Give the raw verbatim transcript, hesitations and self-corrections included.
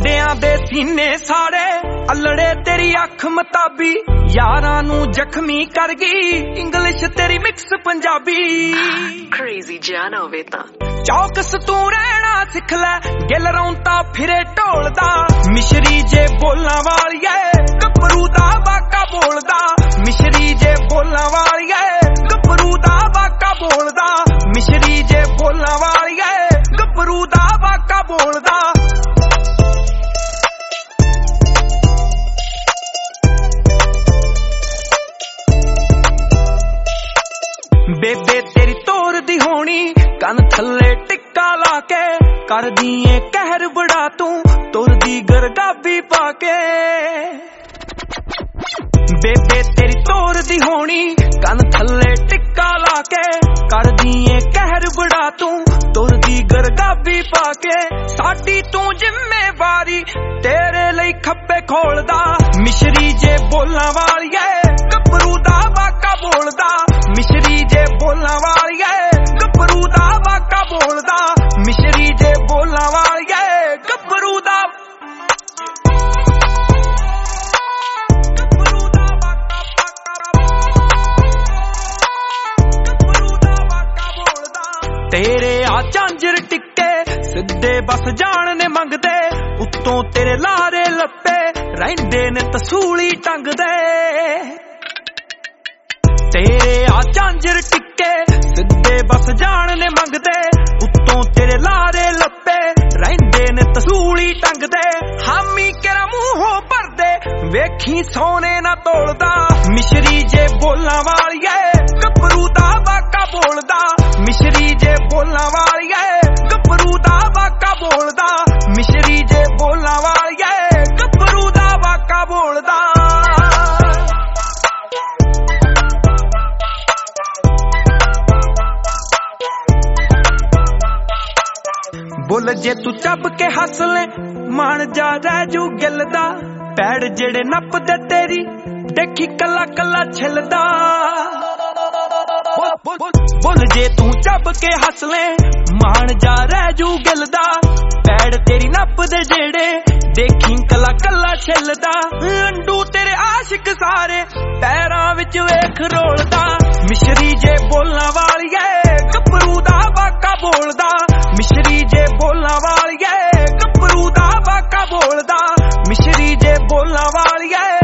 ਮੁੰਡਿਆਂ ਦੇ ਸੀਨੇ ਸਾੜੇ ਅਲੜੇ तेरी अख मताबी यारां नू जख्मी कर गई इंग्लिश तेरी मिक्स पंजाबी crazy जान होवे तां चौकस तू रहना सिख लै गिल रौंता फिरे ढोलदा मिश्री जे बोलना वालिए गभरू दा वाका बोलदा मिश्री जे बोलना वालिए गभरू दा वाका बोलदा मिश्री जे बोलना वालिए गभरू दा वाका बोलदा बेबे तेरी तोर दी होनी कन थले टिक्का लाके कर दिए कहर बड़ा तू तुर दी गरगाबी पाके बेबे तेरी तोर दी होनी कन थले टिक्का लाके कर दिए कहर बड़ा तू तुर दी गरगाबी पाके साडी तू जिम्मेवारी तेरे लई खप्पे खोलदा मिश्री जे बोलना वालिए गभरू दा वाका बोलदा मिश्री जे बोलना वालिए गभरू दा वाका बोलदा मिश्री जे बोलना वालिए गभरू दा तेरे आ झांझर टिक्के सिद्धे बस जान ने मंगदे उत्तों तेरे लारे लप्पे रहिंदे ने तसूली टंगदे तेरे आ झांझर टिक्के सिद्धे बस जान ने मंगदे उत्तों तेरे लारे लप्पे रहिंदे ने तसूली टंगदे हामी केरा मूंहों भरदे वेखी सोने ना तोलदा मिश्री जे बोलना वालिए गभरू दा वाका बोलदा मिश्री जे बोलना वालिए गभरू दा वाका बोलदा मिश्री जे बोलना वालिए गभरू दा वाका बोलदा बोल जे तू चब के हस ले मान जा रह जू गिलदा पैड़ जेड़े नप दे तेरी देखी कला कला छिलदा बोल जे तू चब के हस ले मान जा रह जू गिलदा पैड़ तेरी नप दे जेड़े देखी कला कला छिलदा अंडू तेरे आशिक सारे पैरां विच वेख रोलदा मिश्री जे बोलना वालिए गभरू दा वाका बोलदा मिश्री जे बोलना वालिए गभरू दा वाका बोलदा मिश्री जे बोलना वालिए